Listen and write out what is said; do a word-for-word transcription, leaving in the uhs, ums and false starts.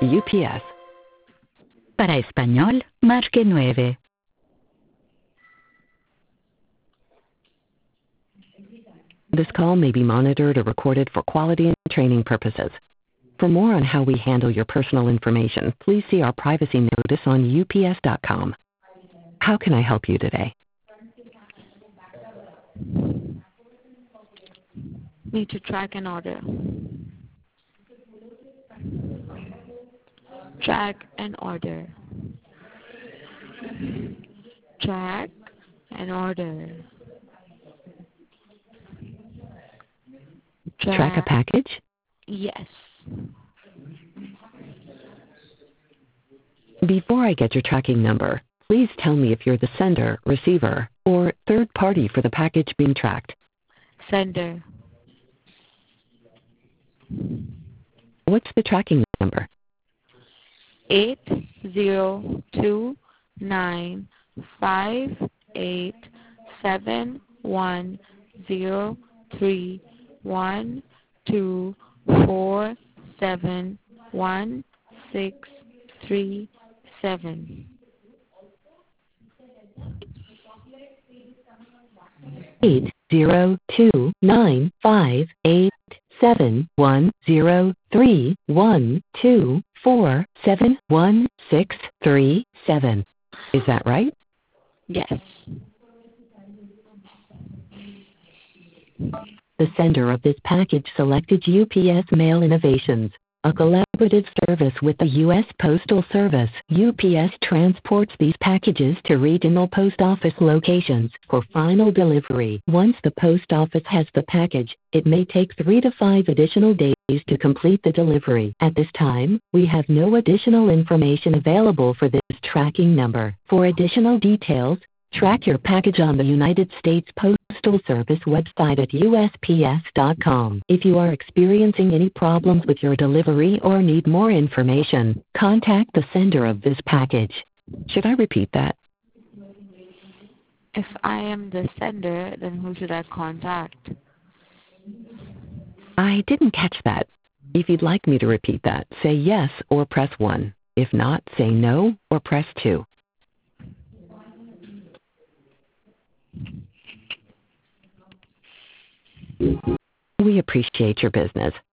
U P S. Para español, marque nueve. This call may be monitored or recorded for quality and training purposes. For more on how we handle your personal information, please see our privacy notice on U P S dot com. How can I help you today? Need to track an order. Track an order. Track an order. Track, Track a package? Yes. Before I get your tracking number, please tell me if you're the sender, receiver, or third party for the package being tracked. Sender. What's the tracking number? Eight zero two nine five eight seven one zero three one two four seven one six three seven. Eight zero two nine five eight seven one zero three one two four seven one six three seven. Is that right? Yes. The sender of this package selected U P S Mail Innovations, a collaborative service with the U S Postal Service. U P S transports these packages to regional post office locations for final delivery. Once the post office has the package, it may take three to five additional days to complete the delivery. At this time, we have no additional information available for this tracking number. For additional details, track your package on the United States Postal Service website at U S P S dot com. If you are experiencing any problems with your delivery or need more information, contact the sender of this package. Should I repeat that? If I am the sender, then who should I contact? I didn't catch that. If you'd like me to repeat that, say yes or press one. If not, say no or press two. We appreciate your business.